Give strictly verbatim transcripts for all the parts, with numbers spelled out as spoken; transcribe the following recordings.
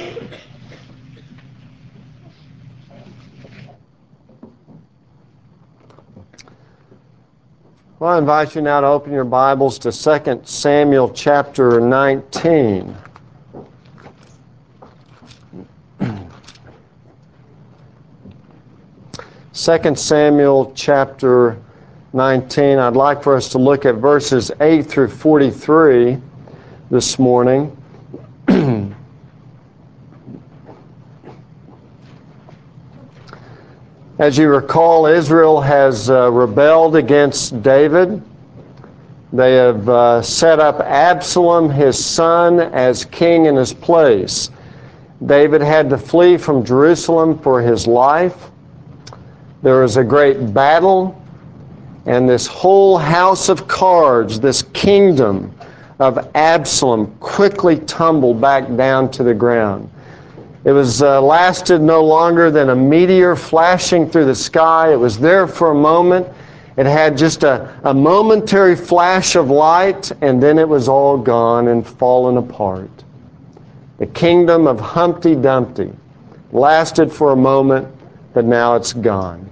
Well, I invite you now to open your Bibles to Second Samuel chapter nineteen. Second Samuel chapter nineteen. I'd like for us to look at verses eight through forty-three this morning. As you recall, Israel has uh, rebelled against David. They have uh, set up Absalom, his son, as king in his place. David had to flee from Jerusalem for his life. There was a great battle, and this whole house of cards, this kingdom of Absalom, quickly tumbled back down to the ground. It was uh, lasted no longer than a meteor flashing through the sky. It was there for a moment. It had just a, a momentary flash of light, and then it was all gone and fallen apart. The kingdom of Humpty Dumpty lasted for a moment, but now it's gone.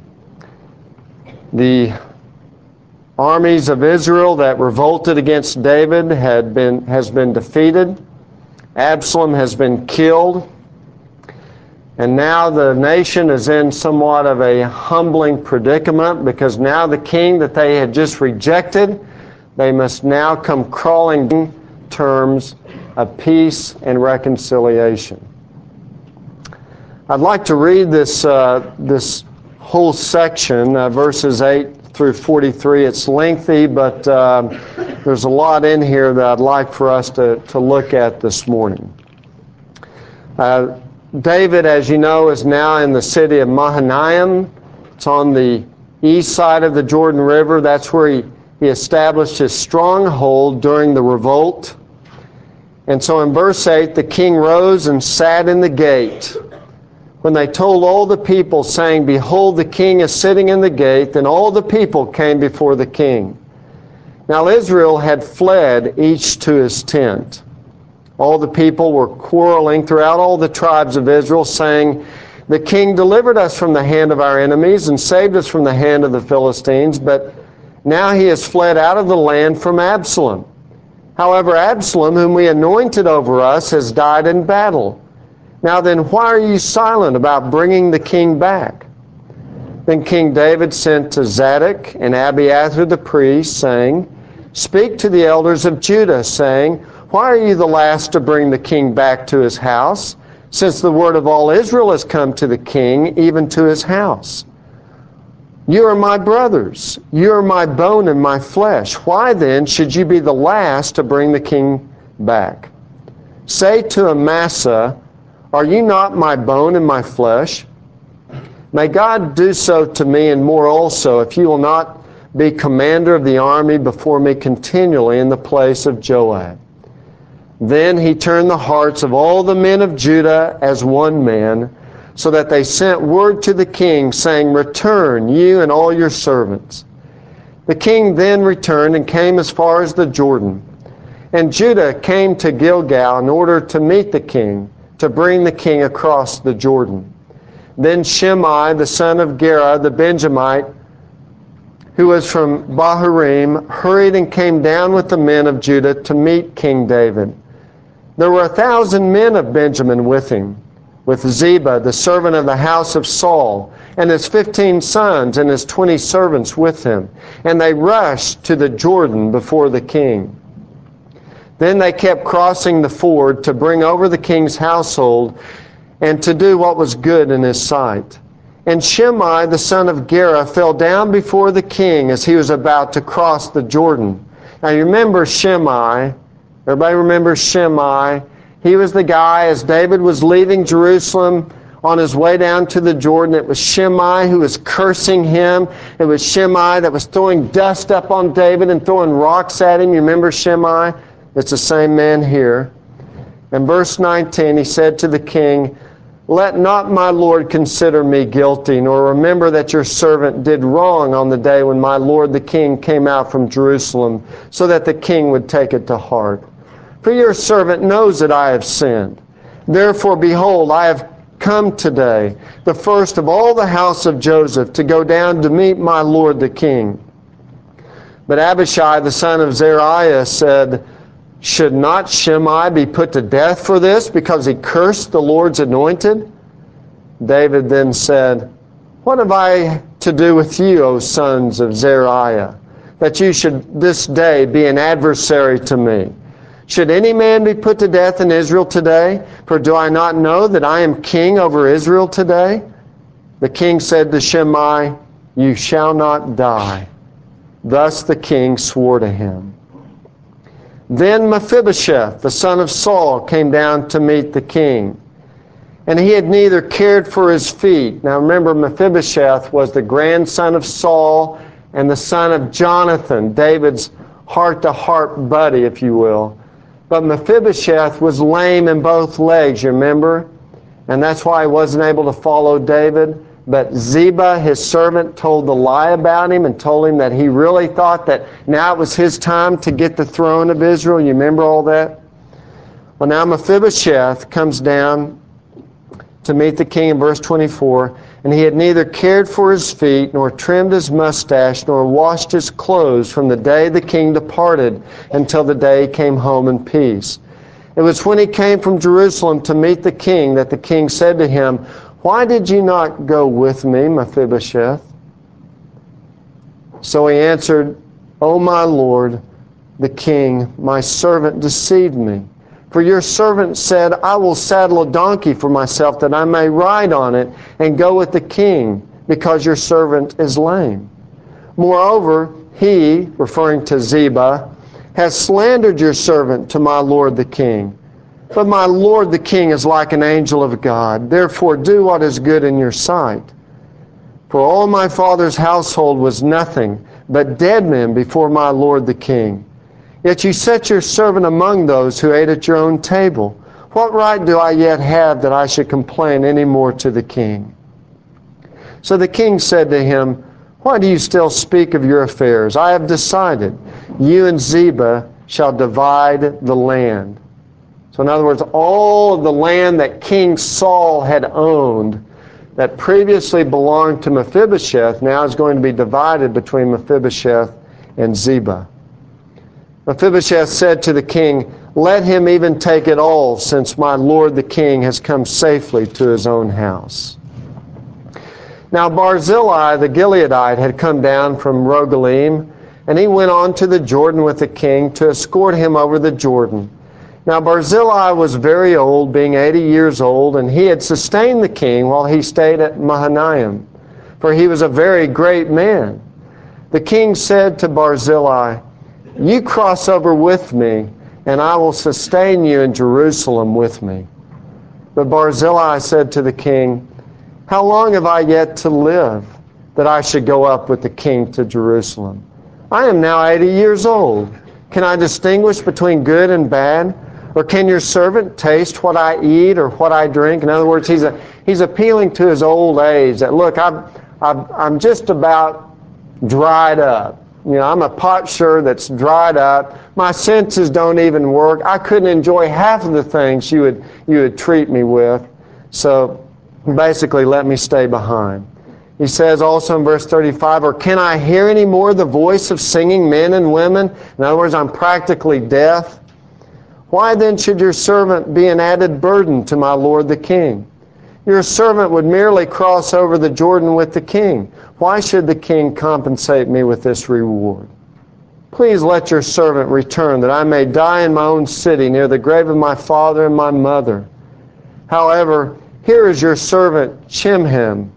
The armies of Israel that revolted against David had been has been defeated. Absalom has been killed. And now the nation is in somewhat of a humbling predicament, because now the king that they had just rejected, they must now come crawling in terms of peace and reconciliation. I'd like to read this uh, this whole section, uh, verses eight through forty-three. It's lengthy, but uh, there's a lot in here that I'd like for us to, to look at this morning. Uh, David, as you know, is now in the city of Mahanaim. It's on the east side of the Jordan River. That's where he, he established his stronghold during the revolt. And so in verse eight, the king rose and sat in the gate. When they told all the people, saying, "Behold, the king is sitting in the gate," then all the people came before the king. Now Israel had fled, each to his tent. All the people were quarreling throughout all the tribes of Israel, saying, "The king delivered us from the hand of our enemies and saved us from the hand of the Philistines, but now he has fled out of the land from Absalom. However, Absalom, whom we anointed over us, has died in battle. Now then, why are you silent about bringing the king back?" Then King David sent to Zadok and Abiathar the priests, saying, "Speak to the elders of Judah, saying, Why are you the last to bring the king back to his house, since the word of all Israel has come to the king, even to his house? You are my brothers. You are my bone and my flesh. Why then should you be the last to bring the king back? Say to Amasa, Are you not my bone and my flesh? May God do so to me and more also, if you will not be commander of the army before me continually in the place of Joab." Then he turned the hearts of all the men of Judah as one man, so that they sent word to the king, saying, "Return, you and all your servants." The king then returned and came as far as the Jordan. And Judah came to Gilgal in order to meet the king, to bring the king across the Jordan. Then Shimei, the son of Gera, the Benjamite, who was from Bahurim, hurried and came down with the men of Judah to meet King David. There were a thousand men of Benjamin with him, with Ziba, the servant of the house of Saul, and his fifteen sons and his twenty servants with him. And they rushed to the Jordan before the king. Then they kept crossing the ford to bring over the king's household and to do what was good in his sight. And Shimei, the son of Gera, fell down before the king as he was about to cross the Jordan. Now you remember Shimei. Everybody remembers Shimei. He was the guy, as David was leaving Jerusalem on his way down to the Jordan, it was Shimei who was cursing him. It was Shimei that was throwing dust up on David and throwing rocks at him. You remember Shimei? It's the same man here. In verse nineteen, he said to the king, "Let not my lord consider me guilty, nor remember that your servant did wrong on the day when my lord the king came out from Jerusalem, so that the king would take it to heart. For your servant knows that I have sinned. Therefore, behold, I have come today, the first of all the house of Joseph, to go down to meet my lord the king. But Abishai, the son of Zeruiah, said, Should not Shimei be put to death for this, because he cursed the Lord's anointed? David then said, What have I to do with you, O sons of Zeruiah, that you should this day be an adversary to me? Should any man be put to death in Israel today? For do I not know that I am king over Israel today? The king said to Shimei, You shall not die. Thus the king swore to him. Then Mephibosheth, the son of Saul, came down to meet the king. And he had neither cared for his feet. Now remember, Mephibosheth was the grandson of Saul and the son of Jonathan, David's heart-to-heart buddy, if you will. But Mephibosheth was lame in both legs, you remember? And that's why he wasn't able to follow David. But Ziba, his servant, told the lie about him and told him that he really thought that now it was his time to get the throne of Israel. You remember all that? Well, now Mephibosheth comes down to meet the king in verse twenty-four, and he had neither cared for his feet, nor trimmed his mustache, nor washed his clothes from the day the king departed until the day he came home in peace. It was when he came from Jerusalem to meet the king that the king said to him, Why did you not go with me, Mephibosheth? So he answered, O my lord, the king, my servant deceived me. For your servant said, I will saddle a donkey for myself that I may ride on it and go with the king, because your servant is lame. Moreover, he, referring to Ziba, has slandered your servant to my lord the king. But my lord the king is like an angel of God. Therefore do what is good in your sight. For all my father's household was nothing but dead men before my lord the king. Yet you set your servant among those who ate at your own table. What right do I yet have that I should complain any more to the king? So the king said to him, Why do you still speak of your affairs? I have decided. You and Ziba shall divide the land. So in other words, all of the land that King Saul had owned that previously belonged to Mephibosheth now is going to be divided between Mephibosheth and Ziba. Mephibosheth said to the king, Let him even take it all, since my lord the king has come safely to his own house. Now Barzillai the Gileadite had come down from Rogelim, and he went on to the Jordan with the king to escort him over the Jordan. Now Barzillai was very old, being eighty years old, and he had sustained the king while he stayed at Mahanaim, for he was a very great man. The king said to Barzillai, You cross over with me, and I will sustain you in Jerusalem with me. But Barzillai said to the king, How long have I yet to live, that I should go up with the king to Jerusalem? I am now eighty years old. Can I distinguish between good and bad? Or can your servant taste what I eat or what I drink? In other words, he's a, he's appealing to his old age that, look, I'm, I'm, I'm just about dried up. You know, I'm a potsherd that's dried up. My senses don't even work. I couldn't enjoy half of the things you would, you would treat me with. So basically, let me stay behind. He says also in verse thirty-five, Or can I hear any more the voice of singing men and women? In other words, I'm practically deaf. Why then should your servant be an added burden to my lord the king? Your servant would merely cross over the Jordan with the king. Why should the king compensate me with this reward? Please let your servant return, that I may die in my own city, near the grave of my father and my mother. However, here is your servant Chimham.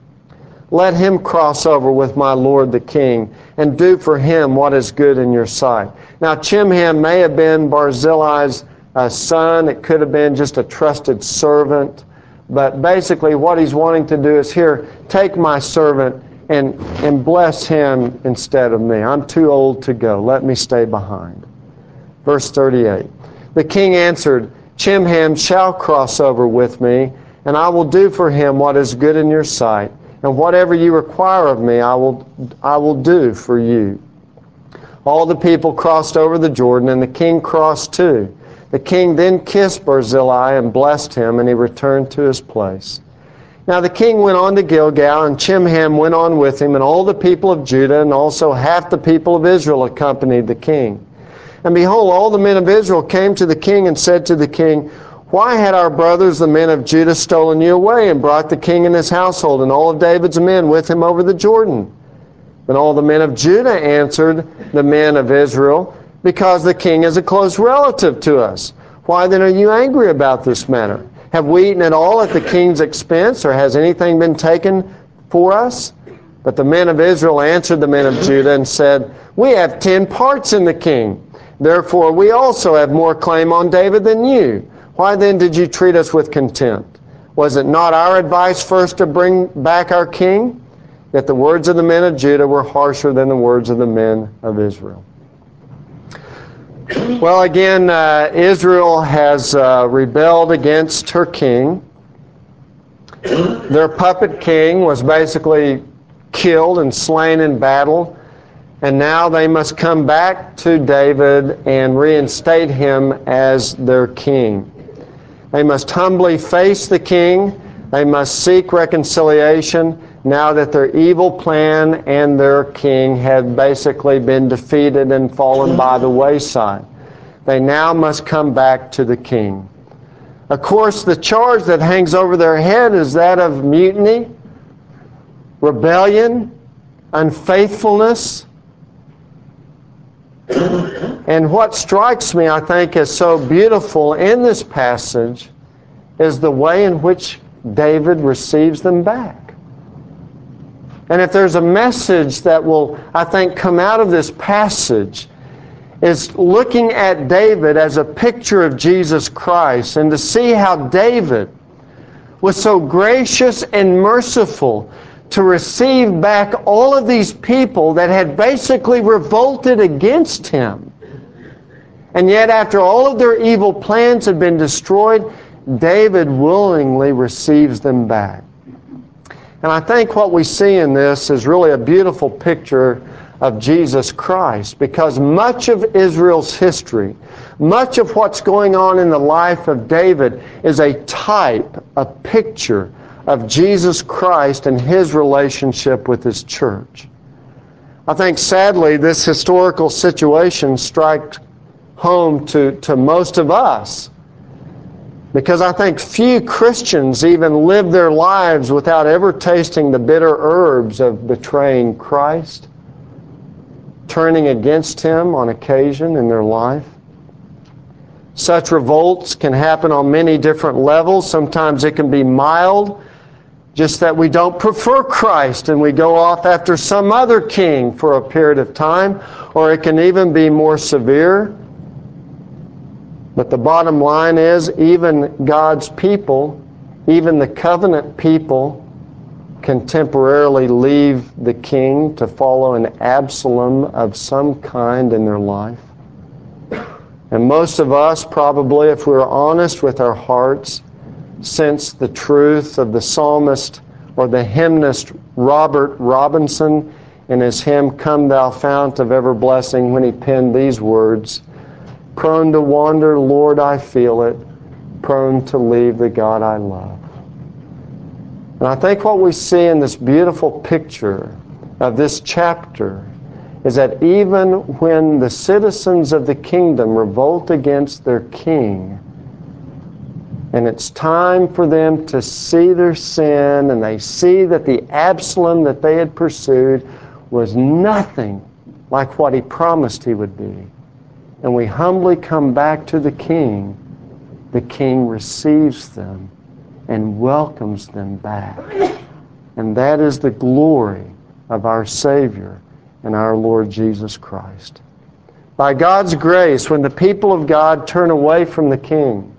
Let him cross over with my lord the king, and do for him what is good in your sight. Now, Chimham may have been Barzillai's uh, son. It could have been just a trusted servant. But basically what he's wanting to do is, here, take my servant and, and bless him instead of me. I'm too old to go. Let me stay behind. Verse thirty-eight. The king answered, Chimham shall cross over with me, and I will do for him what is good in your sight. And whatever you require of me, I will, I will do for you. All the people crossed over the Jordan, and the king crossed too. The king then kissed Barzillai and blessed him, and he returned to his place. Now the king went on to Gilgal, and Chimham went on with him, and all the people of Judah, and also half the people of Israel accompanied the king. And behold, all the men of Israel came to the king and said to the king, Why had our brothers, the men of Judah, stolen you away and brought the king and his household and all of David's men with him over the Jordan? Then all the men of Judah answered the men of Israel, Because the king is a close relative to us. Why then are you angry about this matter? Have we eaten at all at the king's expense, or has anything been taken for us? But the men of Israel answered the men of Judah and said, We have ten parts in the king. Therefore we also have more claim on David than you. Why then did you treat us with contempt? Was it not our advice first to bring back our king? Yet the words of the men of Judah were harsher than the words of the men of Israel. Well, again, uh, Israel has uh, rebelled against her king. Their puppet king was basically killed and slain in battle, and now they must come back to David and reinstate him as their king. They must humbly face the king. They must seek reconciliation now that their evil plan and their king have basically been defeated and fallen by the wayside. They now must come back to the king. Of course, the charge that hangs over their head is that of mutiny, rebellion, unfaithfulness. And what strikes me, I think, is so beautiful in this passage is the way in which David receives them back. And if there's a message that will, I think, come out of this passage, is looking at David as a picture of Jesus Christ, and to see how David was so gracious and merciful to receive back all of these people that had basically revolted against him. And yet after all of their evil plans had been destroyed, David willingly receives them back. And I think what we see in this is really a beautiful picture of Jesus Christ, because much of Israel's history, much of what's going on in the life of David is a type, a picture of Jesus Christ and his relationship with his church. I think sadly this historical situation strikes home to, to most of us, because I think few Christians even live their lives without ever tasting the bitter herbs of betraying Christ, turning against him on occasion in their life. Such revolts can happen on many different levels. Sometimes it can be mild, just that we don't prefer Christ and we go off after some other king for a period of time, or it can even be more severe. But the bottom line is, even God's people, even the covenant people, can temporarily leave the king to follow an Absalom of some kind in their life. And most of us, probably, if we're honest with our hearts, sense the truth of the psalmist or the hymnist Robert Robinson in his hymn, Come Thou Fount of Ever Blessing, when he penned these words, Prone to wander, Lord, I feel it, prone to leave the God I love. And I think what we see in this beautiful picture of this chapter is that even when the citizens of the kingdom revolt against their king, and it's time for them to see their sin, and they see that the Absalom that they had pursued was nothing like what he promised he would be, and we humbly come back to the king, the king receives them and welcomes them back. And that is the glory of our Savior and our Lord Jesus Christ. By God's grace, when the people of God turn away from the king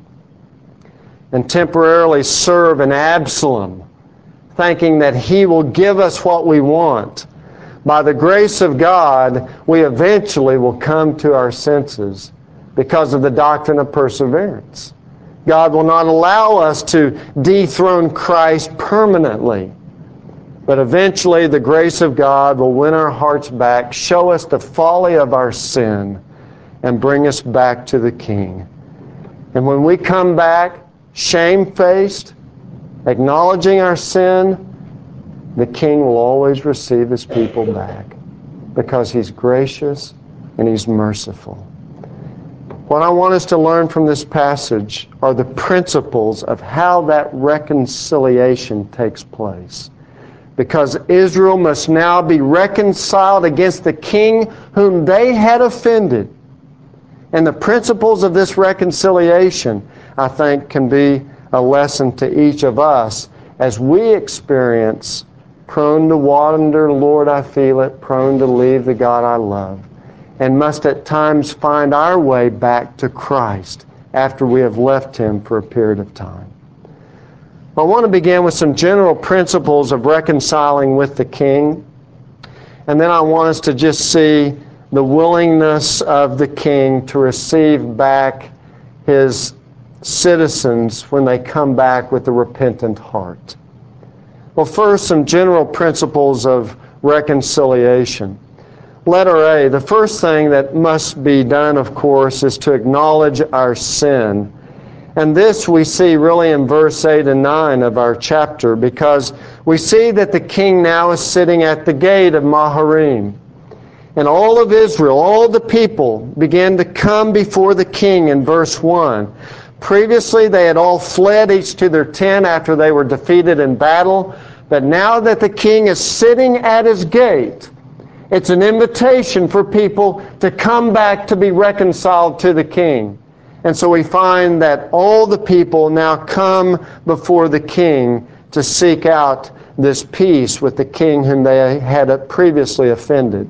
and temporarily serve an Absalom, thinking that he will give us what we want, by the grace of God, we eventually will come to our senses because of the doctrine of perseverance. God will not allow us to dethrone Christ permanently, but eventually the grace of God will win our hearts back, show us the folly of our sin, and bring us back to the King. And when we come back shame-faced, acknowledging our sin, the King will always receive His people back because He's gracious and He's merciful. What I want us to learn from this passage are the principles of how that reconciliation takes place. Because Israel must now be reconciled against the king whom they had offended. And the principles of this reconciliation, I think, can be a lesson to each of us as we experience prone to wander, Lord, I feel it, prone to leave the God I love, and must at times find our way back to Christ after we have left Him for a period of time. I want to begin with some general principles of reconciling with the King, and then I want us to just see the willingness of the King to receive back His citizens when they come back with a repentant heart. Well, first, some general principles of reconciliation. Letter A, the first thing that must be done, of course, is to acknowledge our sin. And this we see really in verse eight and nine of our chapter, because we see that the king now is sitting at the gate of Mahanaim. And all of Israel, all the people, began to come before the king in verse one. Previously, they had all fled each to their tent after they were defeated in battle. But now that the king is sitting at his gate, it's an invitation for people to come back to be reconciled to the king. And so we find that all the people now come before the king to seek out this peace with the king whom they had previously offended.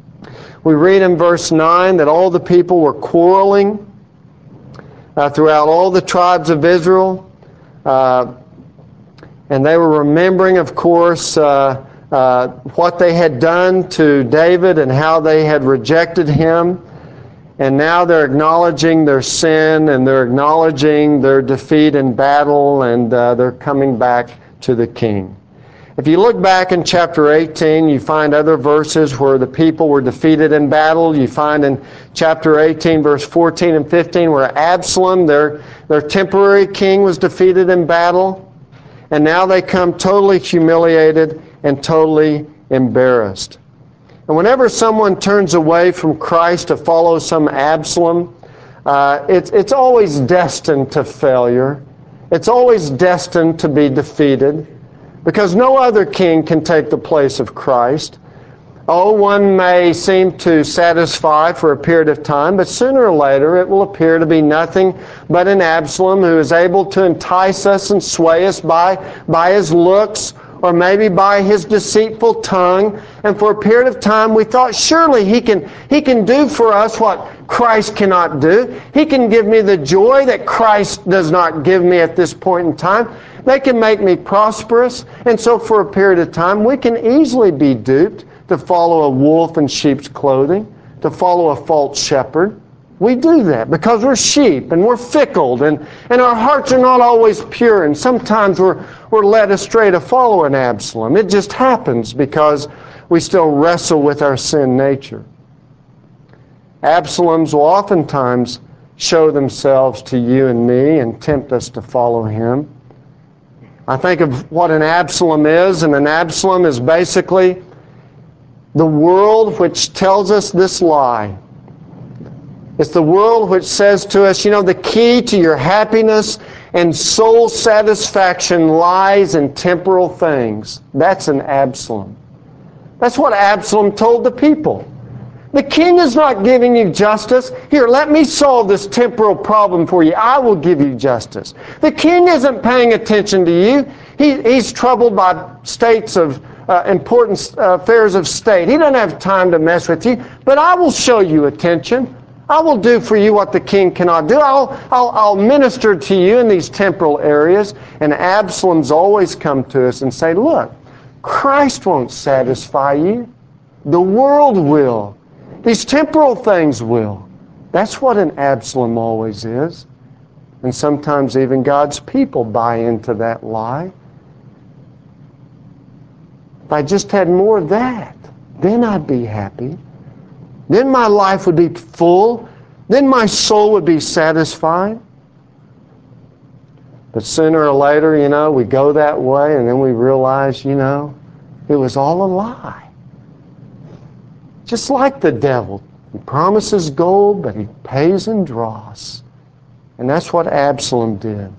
We read in verse nine that all the people were quarreling uh, throughout all the tribes of Israel. Uh, and they were remembering, of course, uh, uh, what they had done to David and how they had rejected him. And now they're acknowledging their sin and they're acknowledging their defeat in battle, and uh, they're coming back to the king. If you look back in chapter eighteen, you find other verses where the people were defeated in battle. You find in chapter eighteen, verse fourteen and fifteen, where Absalom, their, their temporary king, was defeated in battle. And now they come totally humiliated and totally embarrassed. And whenever someone turns away from Christ to follow some Absalom, uh, it's, it's always destined to failure. It's always destined to be defeated, because no other king can take the place of Christ. Oh, one may seem to satisfy for a period of time, but sooner or later it will appear to be nothing but an Absalom who is able to entice us and sway us by, by his looks, or maybe by his deceitful tongue. And for a period of time we thought, surely he can, he can do for us what Christ cannot do. He can give me the joy that Christ does not give me at this point in time. They can make me prosperous. And so for a period of time we can easily be duped to follow a wolf in sheep's clothing, to follow a false shepherd. We do that because we're sheep and we're fickle, and, and our hearts are not always pure, and sometimes we're, we're led astray to follow an Absalom. It just happens because we still wrestle with our sin nature. Absaloms will oftentimes show themselves to you and me and tempt us to follow him. I think of what an Absalom is, and an Absalom is basically the world which tells us this lie. It's the world which says to us, you know, the key to your happiness and soul satisfaction lies in temporal things. That's an Absalom. That's what Absalom told the people. The king is not giving you justice. Here, let me solve this temporal problem for you. I will give you justice. The king isn't paying attention to you. He, he's troubled by states of uh, important uh, affairs of state. He doesn't have time to mess with you. But I will show you attention. I will do for you what the king cannot do. I'll, I'll, I'll minister to you in these temporal areas. And Absalom's always come to us and say, look, Christ won't satisfy you. The world will. These temporal things will. That's what an Absalom always is. And sometimes even God's people buy into that lie. If I just had more of that, then I'd be happy. Then my life would be full. Then my soul would be satisfied. But sooner or later, you know, we go that way and then we realize, you know, it was all a lie. Just like the devil. He promises gold, but he pays in dross. And that's what Absalom did.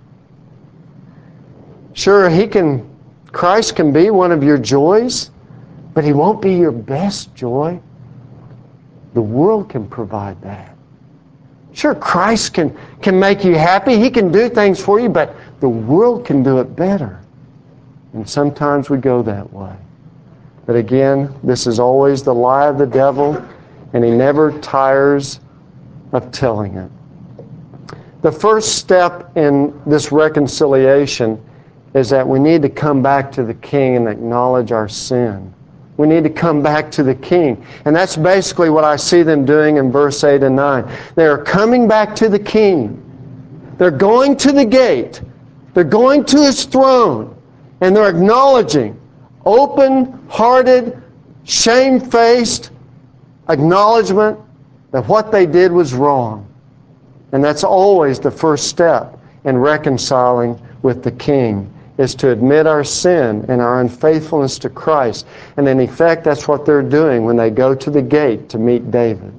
Sure, he can, Christ can be one of your joys, but he won't be your best joy. The world can provide that. Sure, Christ can, can make you happy. He can do things for you, but the world can do it better. And sometimes we go that way. But again, this is always the lie of the devil, and he never tires of telling it. The first step in this reconciliation is that we need to come back to the King and acknowledge our sin. We need to come back to the King. And that's basically what I see them doing in verse eight and nine. They are coming back to the King. They're going to the gate. They're going to His throne. And they're acknowledging, open-hearted, shame-faced acknowledgement that what they did was wrong. And that's always the first step in reconciling with the King, is to admit our sin and our unfaithfulness to Christ. And in effect, that's what they're doing when they go to the gate to meet David.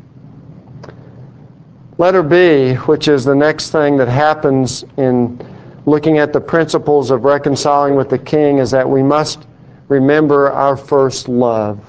Letter B, which is the next thing that happens in looking at the principles of reconciling with the King, is that we must remember our first love.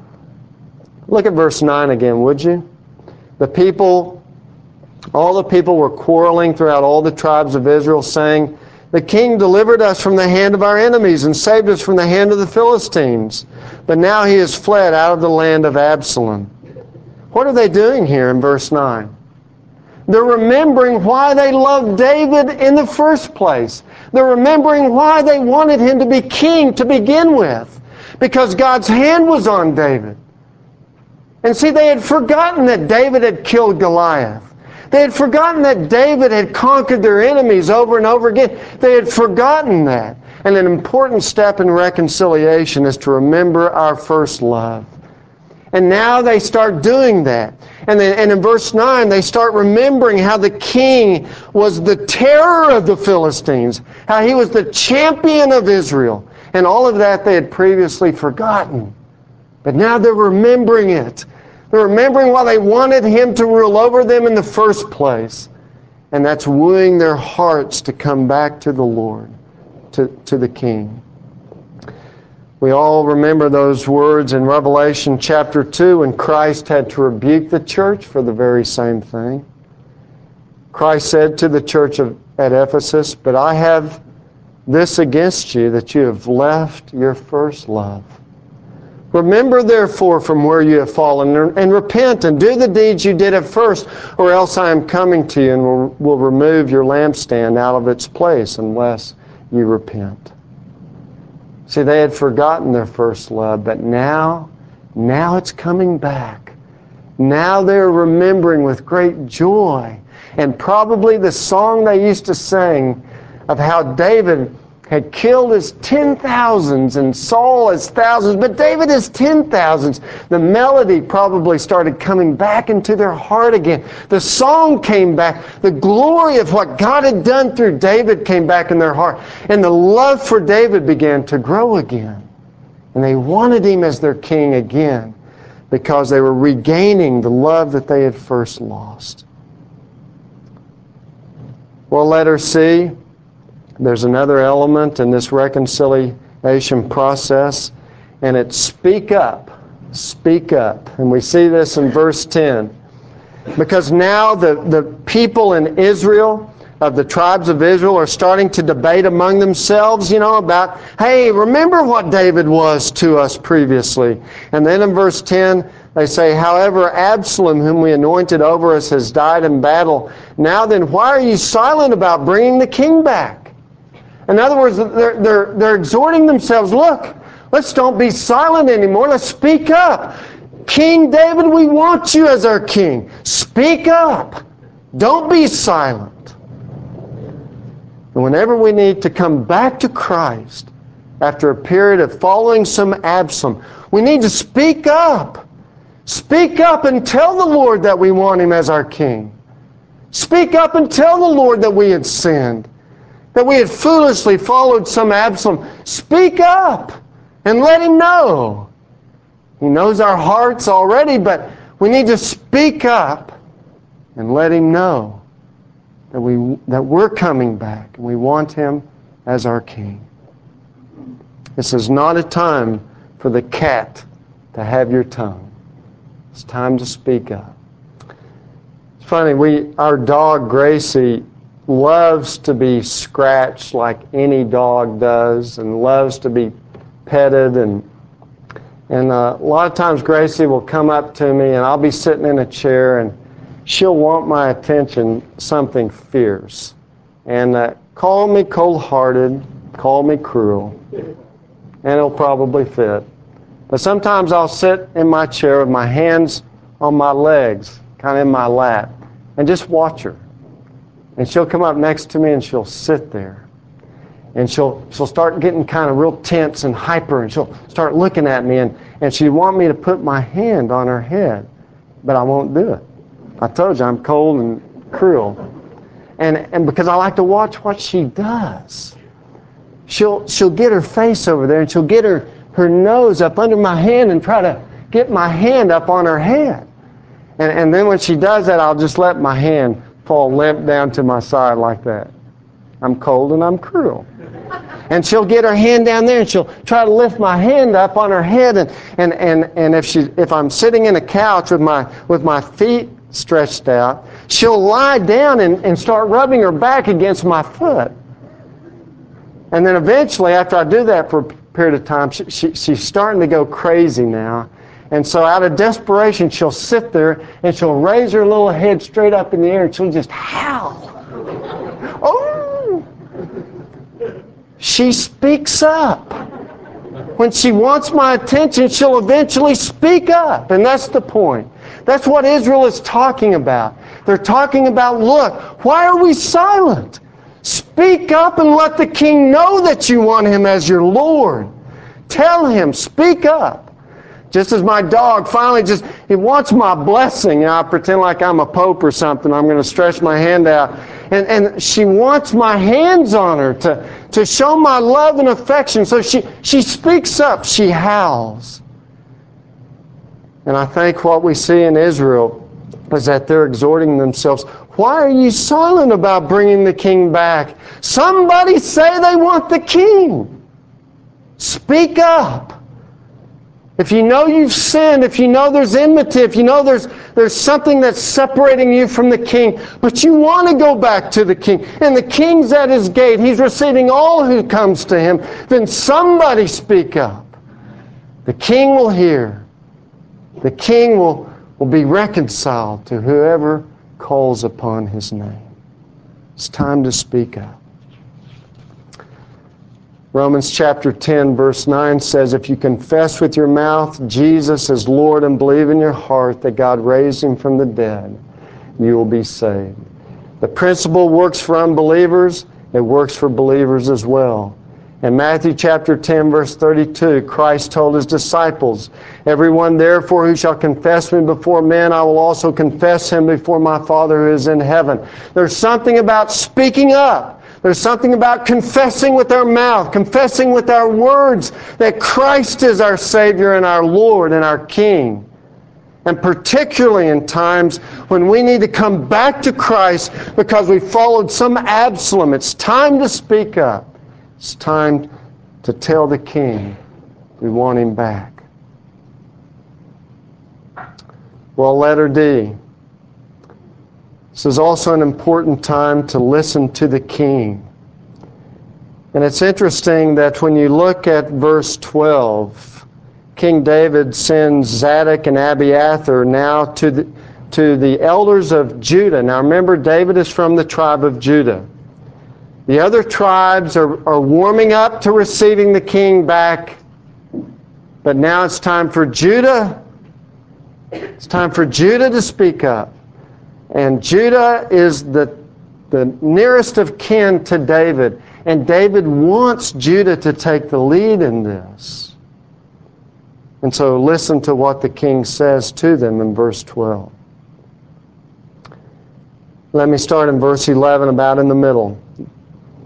Look at verse nine again, would you? The people, all the people were quarreling throughout all the tribes of Israel, saying, "The king delivered us from the hand of our enemies and saved us from the hand of the Philistines. But now he has fled out of the land of Absalom." What are they doing here in verse nine? They're remembering why they loved David in the first place. They're remembering why they wanted him to be king to begin with. Because God's hand was on David. And see, they had forgotten that David had killed Goliath. They had forgotten that David had conquered their enemies over and over again. They had forgotten that. And an important step in reconciliation is to remember our first love. And now they start doing that. And, then, and in verse nine, they start remembering how the king was the terror of the Philistines, how he was the champion of Israel. And all of that they had previously forgotten. But now they're remembering it. They're remembering why they wanted him to rule over them in the first place. And that's wooing their hearts to come back to the Lord, to, to the King. We all remember those words in Revelation chapter two when Christ had to rebuke the church for the very same thing. Christ said to the church of, at Ephesus, "But I have this against you, that you have left your first love. Remember therefore from where you have fallen, and repent and do the deeds you did at first, or else I am coming to you and will, will remove your lampstand out of its place unless you repent." See, they had forgotten their first love, but now, now it's coming back. Now they're remembering with great joy. And probably the song they used to sing of how David had killed his ten thousands and Saul his thousands, but David his ten thousands. The melody probably started coming back into their heart again. The song came back. The glory of what God had done through David came back in their heart. And the love for David began to grow again. And they wanted him as their king again because they were regaining the love that they had first lost. Well, letter C. There's another element in this reconciliation process, and it's speak up. Speak up. And we see this in verse ten. Because now the, the people in Israel, of the tribes of Israel, are starting to debate among themselves, you know, about, hey, remember what David was to us previously. And then in verse ten, they say, however, Absalom, whom we anointed over us, has died in battle. Now then, why are you silent about bringing the king back? In other words, they're, they're, they're exhorting themselves, look, let's don't be silent anymore. Let's speak up. King David, we want you as our king. Speak up. Don't be silent. And whenever we need to come back to Christ after a period of following some Absalom, we need to speak up. Speak up and tell the Lord that we want him as our king. Speak up and tell the Lord that we had sinned. that we had foolishly followed some Absalom. Speak up and let him know. He knows our hearts already, but we need to speak up and let him know that we that we're coming back and we want him as our king. This is not a time for the cat to have your tongue. It's time to speak up. It's funny, we our dog Gracie loves to be scratched like any dog does, and loves to be petted, and and uh, a lot of times Gracie will come up to me and I'll be sitting in a chair and she'll want my attention, something fierce, and uh, call me cold-hearted, call me cruel, and it'll probably fit. But sometimes I'll sit in my chair with my hands on my legs, kind of in my lap, and just watch her. And she'll come up next to me and she'll sit there. And she'll she'll start getting kind of real tense and hyper, and she'll start looking at me, and, and she'd want me to put my hand on her head, but I won't do it. I told you I'm cold and cruel. And and because I like to watch what she does. She'll she'll get her face over there, and she'll get her, her nose up under my hand and try to get my hand up on her head. And and then when she does that, I'll just let my hand fall limp down to my side like that. I'm cold and I'm cruel. And she'll get her hand down there and she'll try to lift my hand up on her head, and, and, and, and if she if I'm sitting in a couch with my with my feet stretched out, she'll lie down and, and start rubbing her back against my foot. And then eventually, after I do that for a period of time, she, she, she's starting to go crazy now. And so out of desperation, she'll sit there and she'll raise her little head straight up in the air and she'll just howl. Oh! She speaks up. When she wants my attention, she'll eventually speak up. And that's the point. That's what Israel is talking about. They're talking about, look, why are we silent? Speak up and let the king know that you want him as your Lord. Tell him, speak up. Just as my dog finally just, he wants my blessing. And I pretend like I'm a pope or something. I'm going to stretch my hand out. And, and she wants my hands on her to, to show my love and affection. So she, she speaks up. She howls. And I think what we see in Israel is that they're exhorting themselves, why are you silent about bringing the king back? Somebody say they want the king. Speak up. If you know you've sinned, if you know there's enmity, if you know there's there's something that's separating you from the king, but you want to go back to the king, and the king's at his gate, he's receiving all who comes to him, then somebody speak up. The king will hear. The king will, will be reconciled to whoever calls upon his name. It's time to speak up. Romans chapter ten, verse nine says, if you confess with your mouth Jesus as Lord and believe in your heart that God raised him from the dead, you will be saved. The principle works for unbelievers. It works for believers as well. In Matthew chapter ten, verse thirty-two, Christ told his disciples, everyone therefore who shall confess me before men, I will also confess him before my Father who is in heaven. There's something about speaking up. There's something about confessing with our mouth, confessing with our words that Christ is our Savior and our Lord and our King. And particularly in times when we need to come back to Christ because we followed some Absalom, it's time to speak up. It's time to tell the King we want him back. Well, letter D. This is also an important time to listen to the king. And it's interesting that when you look at verse twelve, King David sends Zadok and Abiathar now to the, to the elders of Judah. Now remember, David is from the tribe of Judah. The other tribes are, are warming up to receiving the king back. But now it's time for Judah. It's time for Judah to speak up. And Judah is the, the nearest of kin to David. And David wants Judah to take the lead in this. And so listen to what the king says to them in verse twelve. Let me start in verse eleven, about in the middle.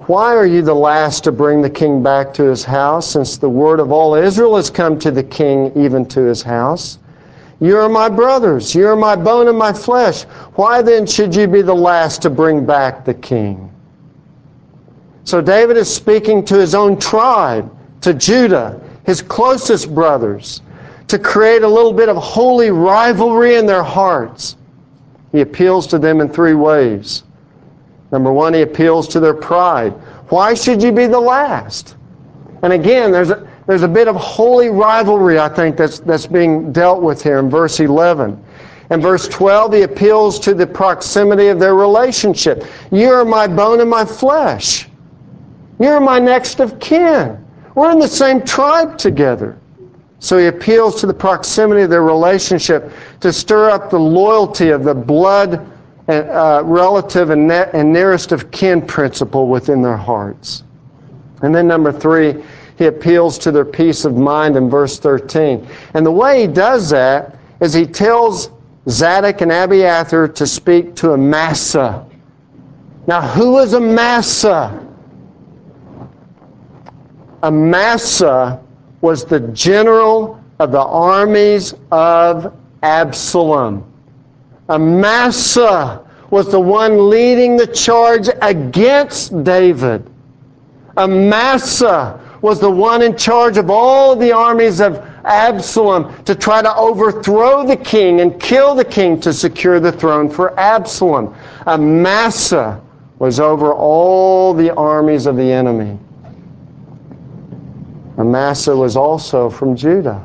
Why are you the last to bring the king back to his house, since the word of all Israel has come to the king, even to his house? You are my brothers. You are my bone and my flesh. Why then should you be the last to bring back the king? So David is speaking to his own tribe, to Judah, his closest brothers, to create a little bit of holy rivalry in their hearts. He appeals to them in three ways. Number one, he appeals to their pride. Why should you be the last? And again, there's a, there's a bit of holy rivalry, I think, that's, that's being dealt with here in verse eleven. In verse twelve, he appeals to the proximity of their relationship. You are my bone and my flesh. You're my next of kin. We're in the same tribe together. So he appeals to the proximity of their relationship to stir up the loyalty of the blood and, uh, relative and, ne- and nearest of kin principle within their hearts. And then number three, he appeals to their peace of mind in verse thirteen. And the way he does that is he tells Zadok and Abiathar to speak to Amasa. Now, who is Amasa? Amasa was the general of the armies of Absalom. Amasa was the one leading the charge against David. Amasa was the one in charge of all the armies of Absalom to try to overthrow the king and kill the king to secure the throne for Absalom. Amasa was over all the armies of the enemy. Amasa was also from Judah.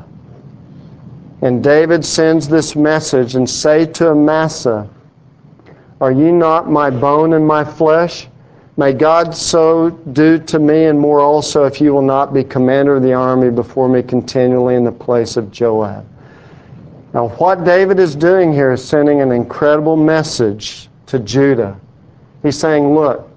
And David sends this message and say to Amasa, are you not my bone and my flesh? May God so do to me and more also if you will not be commander of the army before me continually in the place of Joab. Now what David is doing here is sending an incredible message to Judah. He's saying, look,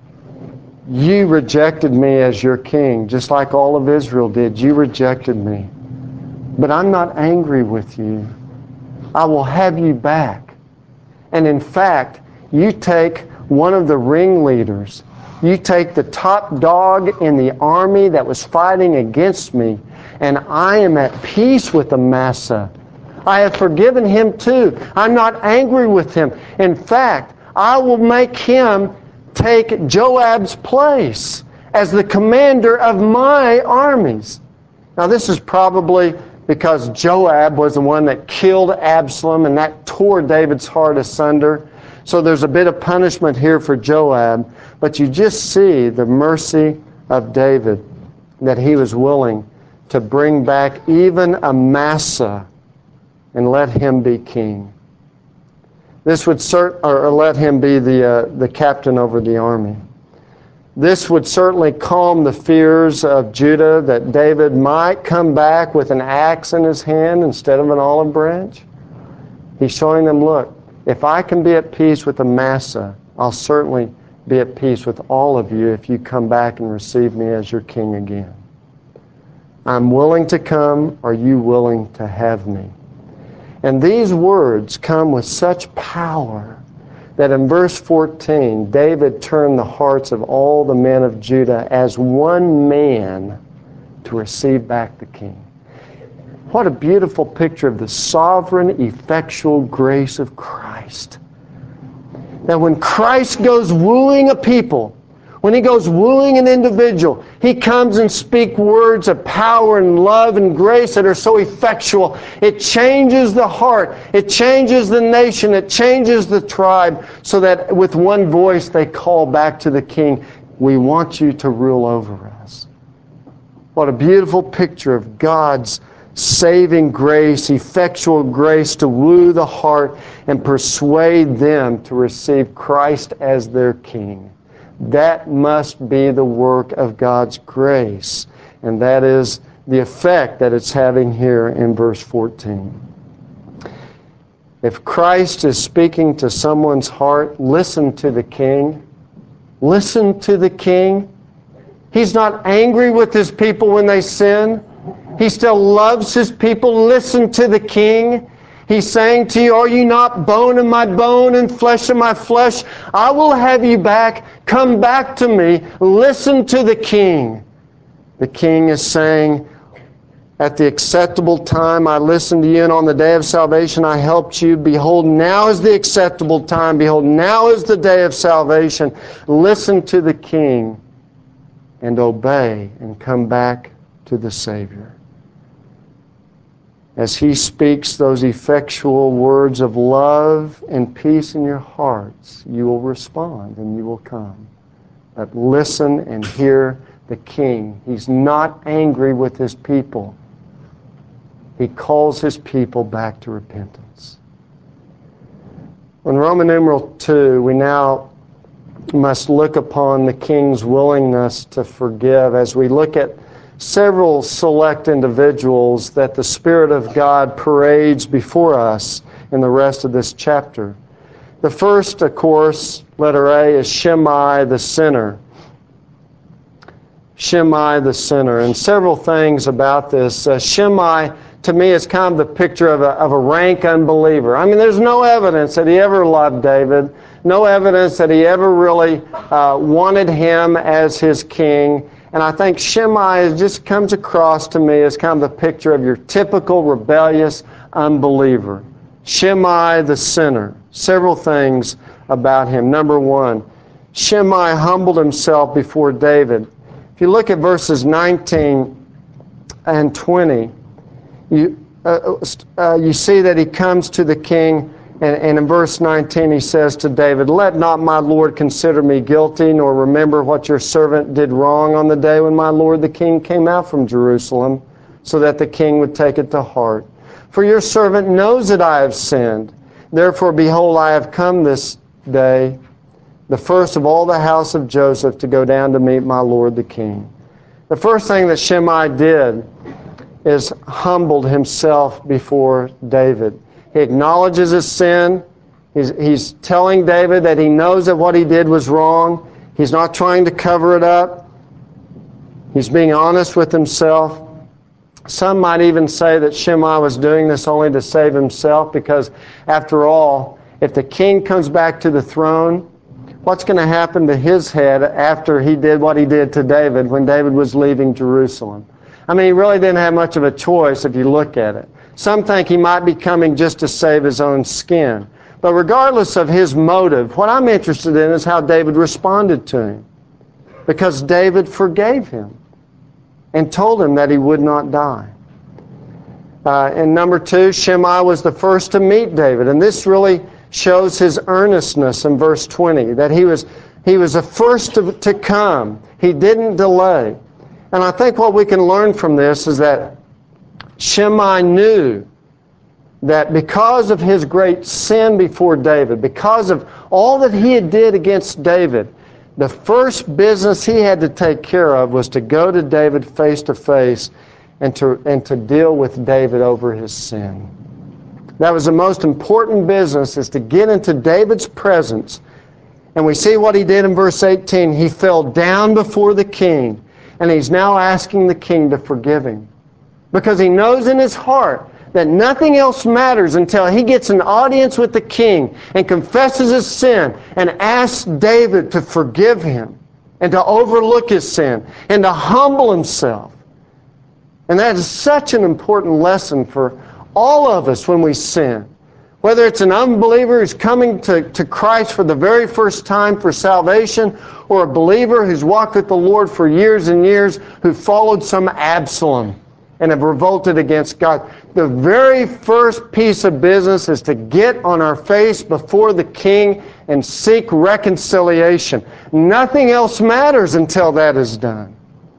you rejected me as your king, just like all of Israel did. You rejected me. But I'm not angry with you. I will have you back. And in fact, you take one of the ringleaders, you take the top dog in the army that was fighting against me, and I am at peace with Amasa. I have forgiven him too. I'm not angry with him. In fact, I will make him take Joab's place as the commander of my armies. Now this is probably because Joab was the one that killed Absalom, and that tore David's heart asunder. So there's a bit of punishment here for Joab, but you just see the mercy of David, that he was willing to bring back even Amasa and let him be king. This would cert- or let him be the uh, the captain over the army. This would certainly calm the fears of Judah that David might come back with an axe in his hand instead of an olive branch. He's showing them, look, if I can be at peace with Amasa, I'll certainly be at peace with all of you if you come back and receive me as your king again. I'm willing to come. Are you willing to have me? And these words come with such power that in verse fourteen, David turned the hearts of all the men of Judah as one man to receive back the king. What a beautiful picture of the sovereign, effectual grace of Christ. Now when Christ goes wooing a people, when he goes wooing an individual, he comes and speaks words of power and love and grace that are so effectual. It changes the heart. It changes the nation. It changes the tribe so that with one voice they call back to the king, we want you to rule over us. What a beautiful picture of God's saving grace, effectual grace to woo the heart and persuade them to receive Christ as their king. That must be the work of God's grace. And that is the effect that it's having here in verse fourteen. If Christ is speaking to someone's heart, listen to the king. Listen to the king. He's not angry with his people when they sin. He still loves his people. Listen to the king. He's saying to you, are you not bone of my bone and flesh of my flesh? I will have you back. Come back to me. Listen to the King. The King is saying, at the acceptable time I listened to you, and on the day of salvation I helped you. Behold, now is the acceptable time. Behold, now is the day of salvation. Listen to the King and obey and come back to the Savior. As He speaks those effectual words of love and peace in your hearts, you will respond and you will come. But listen and hear the King. He's not angry with His people. He calls His people back to repentance. In Roman numeral two, we now must look upon the King's willingness to forgive as we look at several select individuals that the Spirit of God parades before us in the rest of this chapter. The first, of course, letter A, is Shimei the sinner. Shimei the sinner. And several things about this. Uh, Shimei, to me, is kind of the picture of a, of a rank unbeliever. I mean, there's no evidence that he ever loved David. No evidence that he ever really uh, wanted him as his king. And I think Shimei just comes across to me as kind of the picture of your typical rebellious unbeliever. Shimei the sinner. Several things about him. Number one, Shimei humbled himself before David. If you look at verses nineteen and twenty, you, uh, uh, you see that he comes to the king, and, and in verse nineteen he says to David, let not my Lord consider me guilty, nor remember what your servant did wrong on the day when my Lord the king came out from Jerusalem, so that the king would take it to heart. For your servant knows that I have sinned. Therefore, behold, I have come this day, the first of all the house of Joseph, to go down to meet my Lord the king. The first thing that Shimei did is humbled himself before David. He acknowledges his sin. He's, he's telling David that he knows that what he did was wrong. He's not trying to cover it up. He's being honest with himself. Some might even say that Shimei was doing this only to save himself, because after all, if the king comes back to the throne, what's going to happen to his head after he did what he did to David when David was leaving Jerusalem? I mean, he really didn't have much of a choice if you look at it. Some think he might be coming just to save his own skin. But regardless of his motive, what I'm interested in is how David responded to him. Because David forgave him and told him that he would not die. Uh, and number two, Shimei was the first to meet David. And this really shows his earnestness in verse twenty, that he was he was the first to, to come. He didn't delay. And I think what we can learn from this is that Shimei knew that because of his great sin before David, because of all that he had did against David, the first business he had to take care of was to go to David face to face and to and to deal with David over his sin. That was the most important business, is to get into David's presence. And we see what he did in verse eighteen. He fell down before the king, and he's now asking the king to forgive him. Because he knows in his heart that nothing else matters until he gets an audience with the king and confesses his sin and asks David to forgive him and to overlook his sin and to humble himself. And that is such an important lesson for all of us when we sin. Whether it's an unbeliever who's coming to, to Christ for the very first time for salvation, or a believer who's walked with the Lord for years and years, who followed some Absalom and have revolted against God. The very first piece of business is to get on our face before the king and seek reconciliation. Nothing else matters until that is done.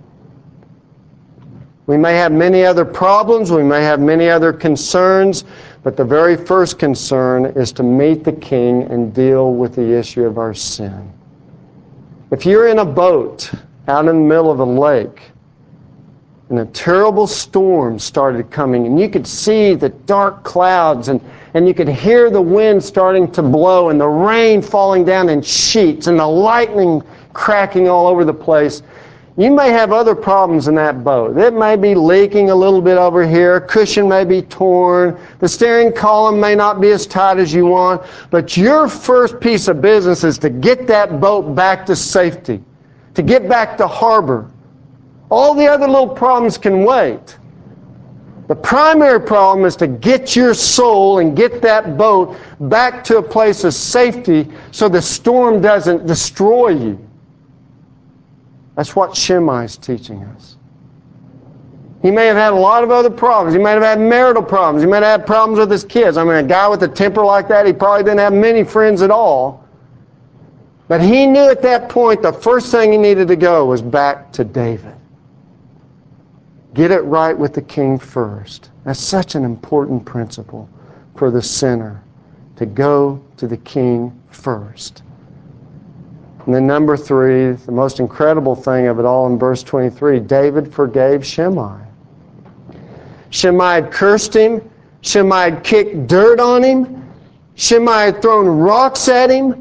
We may have many other problems, we may have many other concerns, but the very first concern is to meet the king and deal with the issue of our sin. If you're in a boat out in the middle of a lake, and a terrible storm started coming, and you could see the dark clouds, and, and you could hear the wind starting to blow, and the rain falling down in sheets, and the lightning cracking all over the place, You may have other problems in that boat. It may be leaking a little bit over here. Cushion may be torn. The steering column may not be as tight as you want. But your first piece of business is to get that boat back to safety, to get back to harbor. All the other little problems can wait. The primary problem is to get your soul and get that boat back to a place of safety so the storm doesn't destroy you. That's what Shimei is teaching us. He may have had a lot of other problems. He might have had marital problems. He might have had problems with his kids. I mean, a guy with a temper like that, he probably didn't have many friends at all. But he knew at that point the first thing he needed to go was back to David. Get it right with the king first. That's such an important principle for the sinner, to go to the king first. And then number three, the most incredible thing of it all in verse twenty-three, David forgave Shimei. Shimei had cursed him. Shimei had kicked dirt on him. Shimei had thrown rocks at him.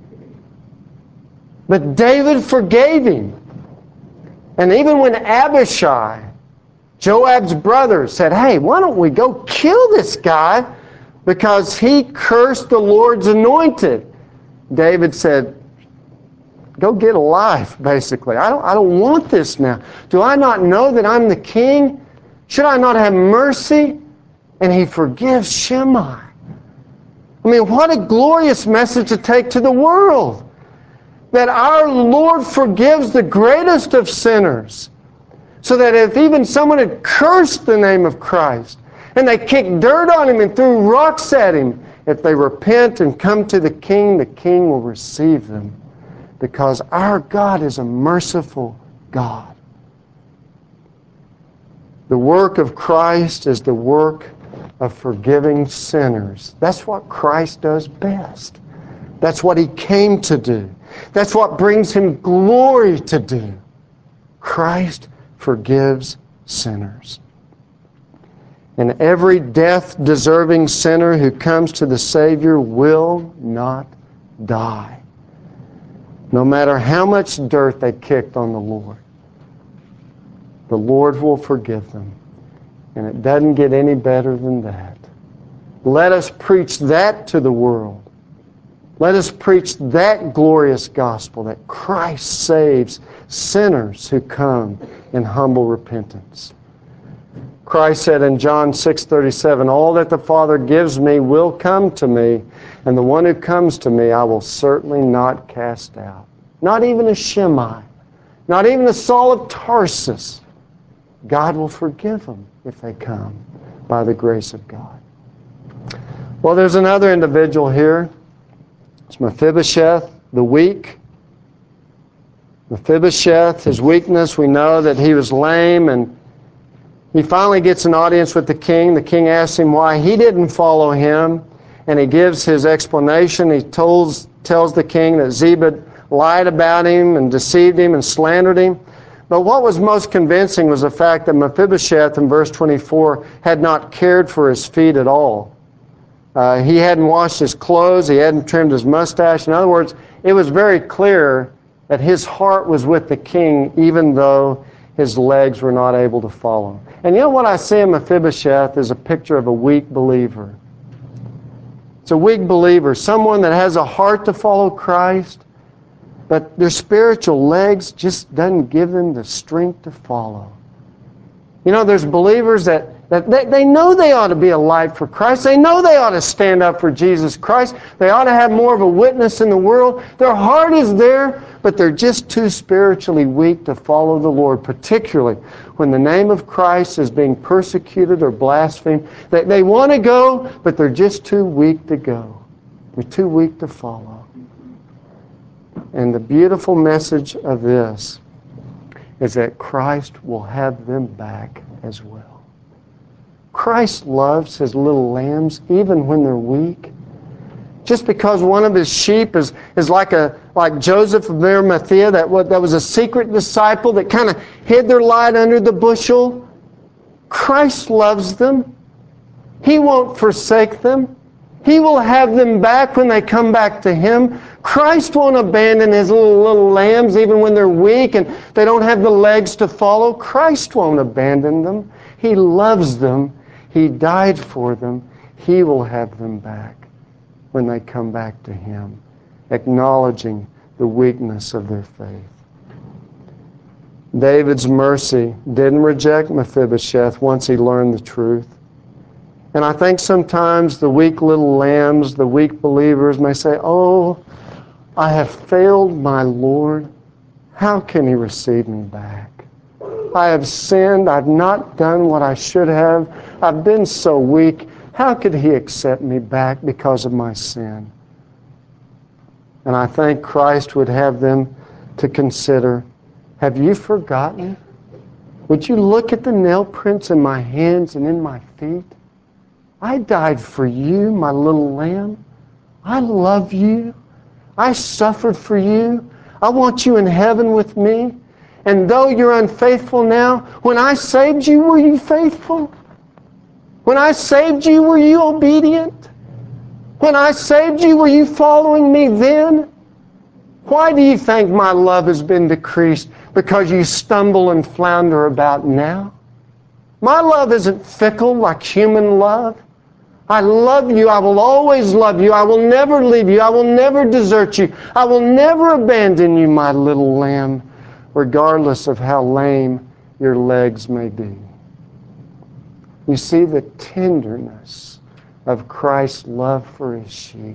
But David forgave him. And even when Abishai, Joab's brother, said, hey, why don't we go kill this guy because he cursed the Lord's anointed, David said, go get a life, basically. I don't, I don't want this now. Do I not know that I'm the king? Should I not have mercy? And he forgives Shimei. I mean, what a glorious message to take to the world. That our Lord forgives the greatest of sinners. So that if even someone had cursed the name of Christ, and they kicked dirt on him and threw rocks at him, if they repent and come to the king, the king will receive them. Because our God is a merciful God. The work of Christ is the work of forgiving sinners. That's what Christ does best. That's what He came to do. That's what brings Him glory to do. Christ forgives sinners. And every death-deserving sinner who comes to the Savior will not die. No matter how much dirt they kicked on the Lord, the Lord will forgive them. And it doesn't get any better than that. Let us preach that to the world. Let us preach that glorious gospel that Christ saves sinners who come in humble repentance. Christ said in John six thirty-seven, all that the Father gives me will come to me, and the one who comes to me I will certainly not cast out. Not even a Shimei, not even a Saul of Tarsus. God will forgive them if they come by the grace of God. Well, there's another individual here. It's Mephibosheth, the weak. Mephibosheth, his weakness, we know that he was lame, and he finally gets an audience with the king. The king asks him why he didn't follow him, and he gives his explanation. He tells, tells the king that Ziba lied about him and deceived him and slandered him. But what was most convincing was the fact that Mephibosheth, in verse twenty-four, had not cared for his feet at all. Uh, he hadn't washed his clothes. He hadn't trimmed his mustache. In other words, it was very clear that his heart was with the king, even though his legs were not able to follow. And you know what I see in Mephibosheth is a picture of a weak believer. It's a weak believer, someone that has a heart to follow Christ, but their spiritual legs just doesn't give them the strength to follow. You know, there's believers that, that they, they know they ought to be a light for Christ. They know they ought to stand up for Jesus Christ. They ought to have more of a witness in the world. Their heart is there, but they're just too spiritually weak to follow the Lord, particularly when the name of Christ is being persecuted or blasphemed. They, they want to go, but they're just too weak to go. They're too weak to follow. And the beautiful message of this is that Christ will have them back as well. Christ loves His little lambs even when they're weak. Just because one of His sheep is, is like a like Joseph of Arimathea, that, that was a secret disciple that kind of hid their light under the bushel, Christ loves them. He won't forsake them. He will have them back when they come back to Him. Christ won't abandon His little, little lambs even when they're weak and they don't have the legs to follow. Christ won't abandon them. He loves them. He died for them. He will have them back when they come back to Him, acknowledging the weakness of their faith. David's mercy didn't reject Mephibosheth once he learned the truth. And I think sometimes the weak little lambs, the weak believers may say, "Oh, I have failed my Lord. How can He receive me back? I have sinned. I've not done what I should have. I've been so weak. How could He accept me back because of my sin?" And I think Christ would have them to consider, have you forgotten? Would you look at the nail prints in my hands and in my feet? I died for you, my little lamb. I love you. I suffered for you. I want you in heaven with me. And though you're unfaithful now, when I saved you, were you faithful? When I saved you, were you obedient? When I saved you, were you following me then? Why do you think my love has been decreased? Because you stumble and flounder about now? My love isn't fickle like human love. I love you. I will always love you. I will never leave you. I will never desert you. I will never abandon you, my little lamb, regardless of how lame your legs may be. You see the tenderness of Christ's love for His sheep.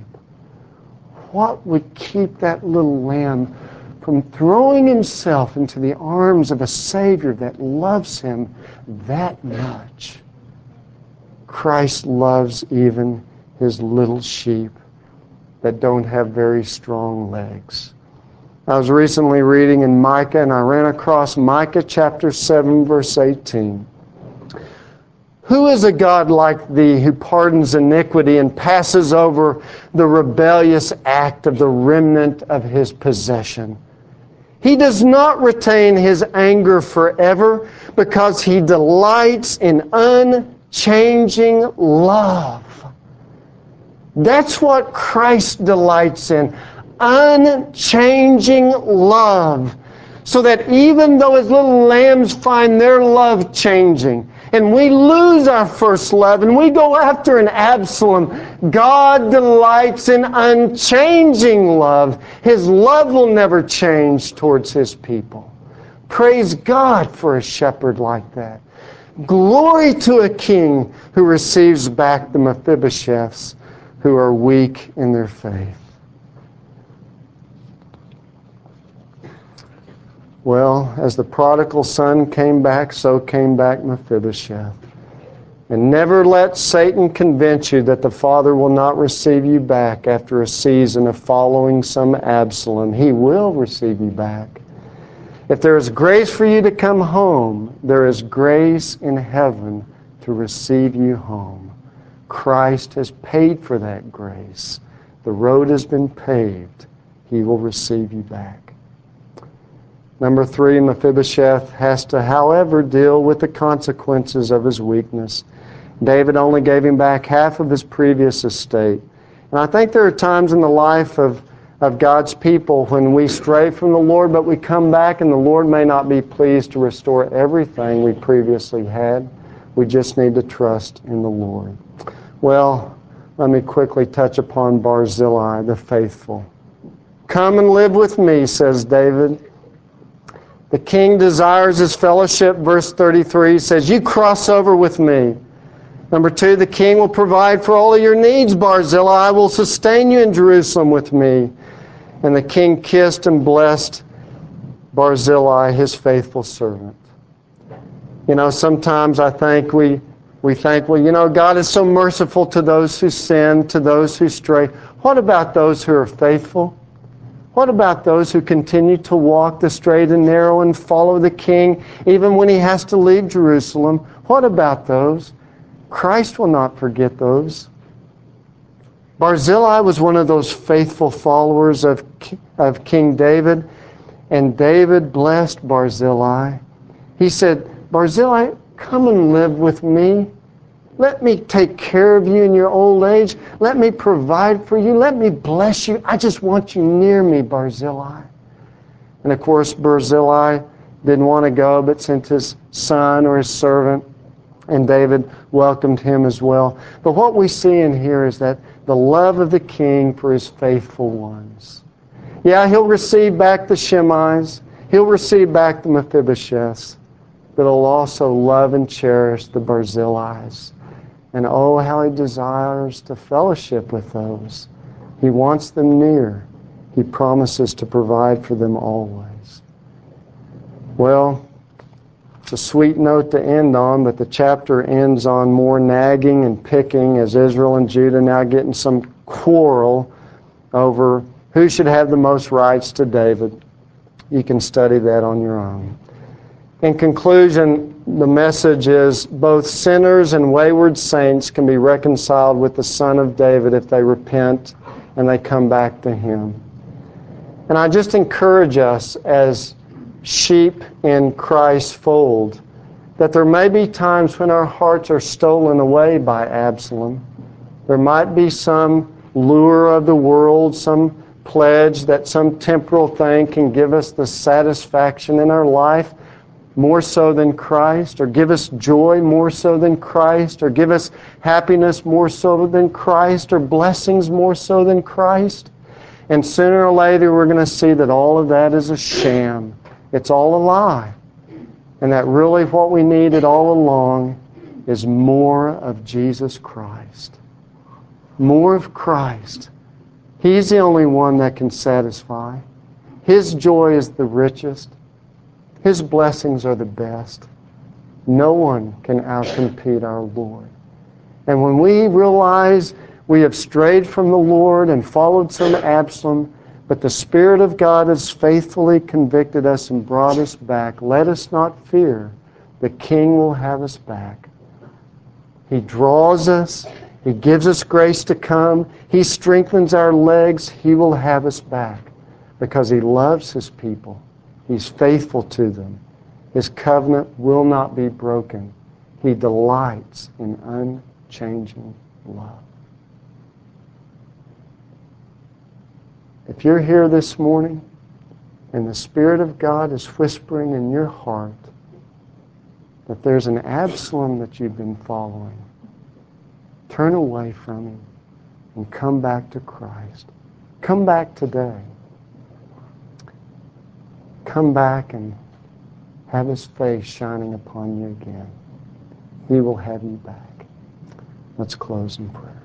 What would keep that little lamb from throwing himself into the arms of a Savior that loves him that much? Christ loves even His little sheep that don't have very strong legs. I was recently reading in Micah, and I ran across Micah chapter seven, verse eighteen. Who is a God like thee who pardons iniquity and passes over the rebellious act of the remnant of His possession? He does not retain His anger forever because He delights in unchanging love. That's what Christ delights in. Unchanging love. So that even though His little lambs find their love changing, and we lose our first love, and we go after an Absalom, God delights in unchanging love. His love will never change towards His people. Praise God for a shepherd like that. Glory to a king who receives back the Mephibosheths who are weak in their faith. Well, as the prodigal son came back, so came back Mephibosheth. And never let Satan convince you that the Father will not receive you back after a season of following some Absalom. He will receive you back. If there is grace for you to come home, there is grace in heaven to receive you home. Christ has paid for that grace. The road has been paved. He will receive you back. Number three, Mephibosheth has to, however, deal with the consequences of his weakness. David only gave him back half of his previous estate. And I think there are times in the life of, of God's people when we stray from the Lord, but we come back and the Lord may not be pleased to restore everything we previously had. We just need to trust in the Lord. Well, let me quickly touch upon Barzillai, the faithful. Come and live with me, says David. The king desires his fellowship. Verse thirty-three says, you cross over with me. Number two, the king will provide for all of your needs, Barzillai. I will sustain you in Jerusalem with me. And the king kissed and blessed Barzillai, his faithful servant. You know, sometimes I think we, we think, well, you know, God is so merciful to those who sin, to those who stray. What about those who are faithful? What about those who continue to walk the straight and narrow and follow the king even when he has to leave Jerusalem? What about those? Christ will not forget those. Barzillai was one of those faithful followers of, of King David, and David blessed Barzillai. He said, Barzillai, come and live with me. Let me take care of you in your old age. Let me provide for you. Let me bless you. I just want you near me, Barzillai. And of course, Barzillai didn't want to go, but sent his son or his servant, and David welcomed him as well. But what we see in here is that the love of the king for his faithful ones. Yeah, he'll receive back the Shimei's. He'll receive back the Mephibosheths. But he'll also love and cherish the Barzillais. And oh, how he desires to fellowship with those. He wants them near. He promises to provide for them always. Well, it's a sweet note to end on, but the chapter ends on more nagging and picking as Israel and Judah now get in some quarrel over who should have the most rights to David. You can study that on your own. In conclusion, the message is both sinners and wayward saints can be reconciled with the Son of David if they repent and they come back to Him. And I just encourage us as sheep in Christ's fold that there may be times when our hearts are stolen away by Absalom. There might be some lure of the world, some pledge that some temporal thing can give us the satisfaction in our life more so than Christ, or give us joy more so than Christ, or give us happiness more so than Christ, or blessings more so than Christ. And sooner or later we're going to see that all of that is a sham. It's all a lie. And that really what we needed all along is more of Jesus Christ. More of Christ. He's the only one that can satisfy. His joy is the richest. His blessings are the best. No one can outcompete our Lord. And when we realize we have strayed from the Lord and followed some Absalom, but the Spirit of God has faithfully convicted us and brought us back, let us not fear. The King will have us back. He draws us. He gives us grace to come. He strengthens our legs. He will have us back because He loves His people. He's faithful to them. His covenant will not be broken. He delights in unchanging love. If you're here this morning and the Spirit of God is whispering in your heart that there's an Absalom that you've been following, turn away from him and come back to Christ. Come back today. Come back and have His face shining upon you again. He will have you back. Let's close in prayer.